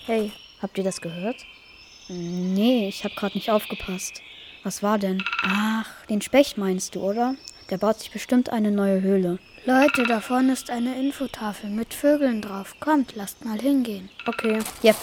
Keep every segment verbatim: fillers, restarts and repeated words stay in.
Hey, habt ihr das gehört? Nee, ich habe gerade nicht aufgepasst. Was war denn? Ach, den Specht meinst du, oder? Der baut sich bestimmt eine neue Höhle. Leute, da vorne ist eine Infotafel mit Vögeln drauf. Kommt, lasst mal hingehen. Okay. Yep.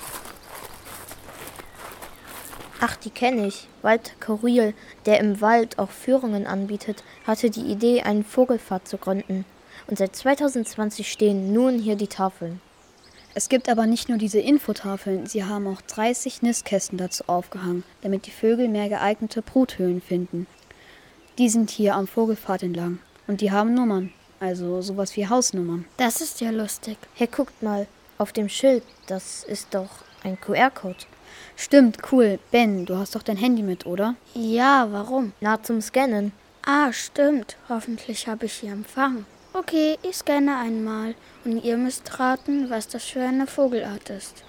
Ach, die kenne ich. Walter Kuriel, der im Wald auch Führungen anbietet, hatte die Idee, einen Vogelpfad zu gründen. Und seit zweitausendzwanzig stehen nun hier die Tafeln. Es gibt aber nicht nur diese Infotafeln, sie haben auch dreißig Nistkästen dazu aufgehangen, damit die Vögel mehr geeignete Bruthöhlen finden. Die sind hier am Vogelpfad entlang und die haben Nummern, also sowas wie Hausnummern. Das ist ja lustig. Hey, guckt mal, auf dem Schild, das ist doch ein Q R-Code. Stimmt, cool. Ben, du hast doch dein Handy mit, oder? Ja, warum? Na, zum Scannen. Ah, stimmt. Hoffentlich habe ich hier Empfang. Okay, ich scanne einmal und ihr müsst raten, was das für eine Vogelart ist.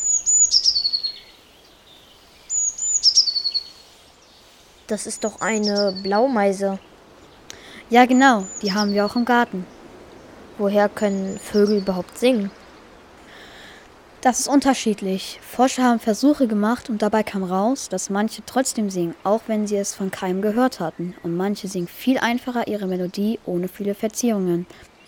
Das ist doch eine Blaumeise. Ja, genau. Die haben wir auch im Garten. Woher können Vögel überhaupt singen? Das ist unterschiedlich. Forscher haben Versuche gemacht und dabei kam raus, dass manche trotzdem singen, auch wenn sie es von keinem gehört hatten. Und manche singen viel einfacher ihre Melodie ohne viele Verzierungen.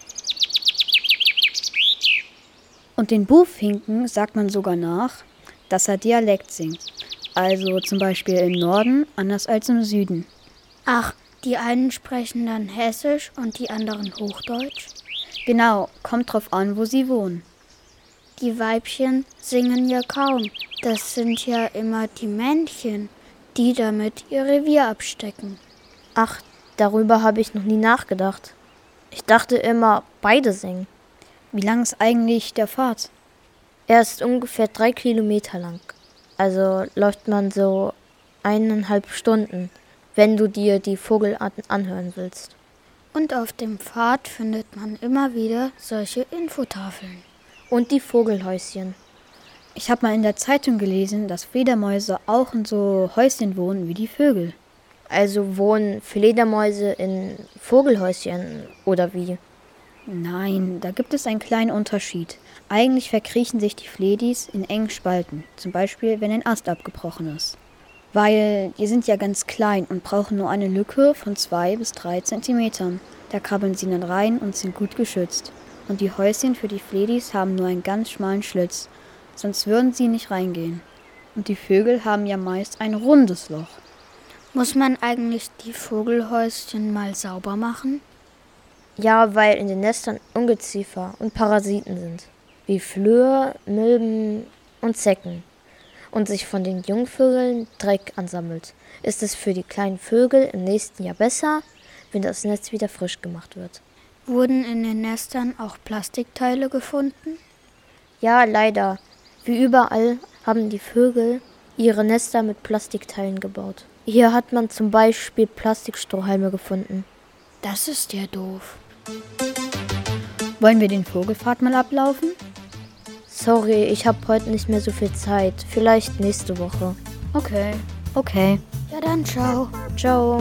Und den Buchfinken sagt man sogar nach, dass er Dialekt singt. Also zum Beispiel im Norden anders als im Süden. Ach, die einen sprechen dann Hessisch und die anderen Hochdeutsch? Genau, kommt drauf an, wo sie wohnen. Die Weibchen singen ja kaum. Das sind ja immer die Männchen, die damit ihr Revier abstecken. Ach, darüber habe ich noch nie nachgedacht. Ich dachte immer, beide singen. Wie lang ist eigentlich der Pfad? Er ist ungefähr drei Kilometer lang. Also läuft man so eineinhalb Stunden, wenn du dir die Vogelarten anhören willst. Und auf dem Pfad findet man immer wieder solche Infotafeln. Und die Vogelhäuschen. Ich habe mal in der Zeitung gelesen, dass Fledermäuse auch in so Häuschen wohnen wie die Vögel. Also wohnen Fledermäuse in Vogelhäuschen oder wie? Nein, da gibt es einen kleinen Unterschied. Eigentlich verkriechen sich die Fledis in engen Spalten, zum Beispiel wenn ein Ast abgebrochen ist. Weil die sind ja ganz klein und brauchen nur eine Lücke von zwei bis drei Zentimetern. Da krabbeln sie dann rein und sind gut geschützt. Und die Häuschen für die Fledis haben nur einen ganz schmalen Schlitz, sonst würden sie nicht reingehen. Und die Vögel haben ja meist ein rundes Loch. Muss man eigentlich die Vogelhäuschen mal sauber machen? Ja, weil in den Nestern Ungeziefer und Parasiten sind, wie Flöhe, Milben und Zecken. Und sich von den Jungvögeln Dreck ansammelt, ist es für die kleinen Vögel im nächsten Jahr besser, wenn das Nest wieder frisch gemacht wird. Wurden in den Nestern auch Plastikteile gefunden? Ja, leider. Wie überall haben die Vögel ihre Nester mit Plastikteilen gebaut. Hier hat man zum Beispiel Plastikstrohhalme gefunden. Das ist ja doof. Wollen wir den Vogelpfad mal ablaufen? Sorry, ich habe heute nicht mehr so viel Zeit. Vielleicht nächste Woche. Okay, okay. Ja dann, ciao. Ciao.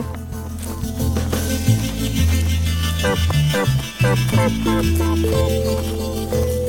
Thank you.